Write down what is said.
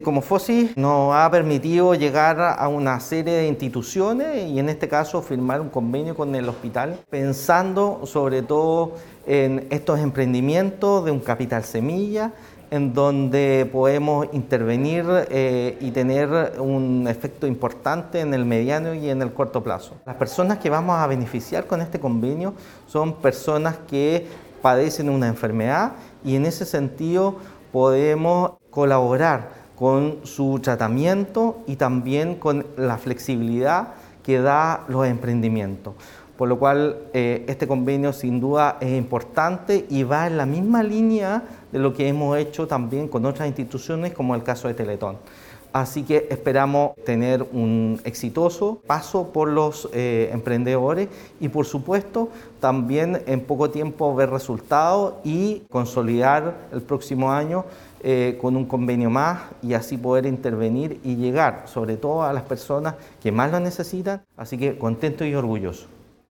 Como FOSI nos ha permitido llegar a una serie de instituciones y en este caso firmar un convenio con el hospital, pensando sobre todo en estos emprendimientos de un capital semilla, en donde podemos intervenir y tener un efecto importante en el mediano y en el corto plazo. Las personas que vamos a beneficiar con este convenio son personas que padecen una enfermedad y en ese sentido podemos colaborar con su tratamiento y también con la flexibilidad que da los emprendimientos. Por lo cual este convenio sin duda es importante y va en la misma línea de lo que hemos hecho también con otras instituciones como el caso de Teletón. Así que esperamos tener un exitoso paso por los emprendedores y por supuesto también en poco tiempo ver resultados y consolidar el próximo año con un convenio más y así poder intervenir y llegar sobre todo a las personas que más lo necesitan. Así que contento y orgulloso.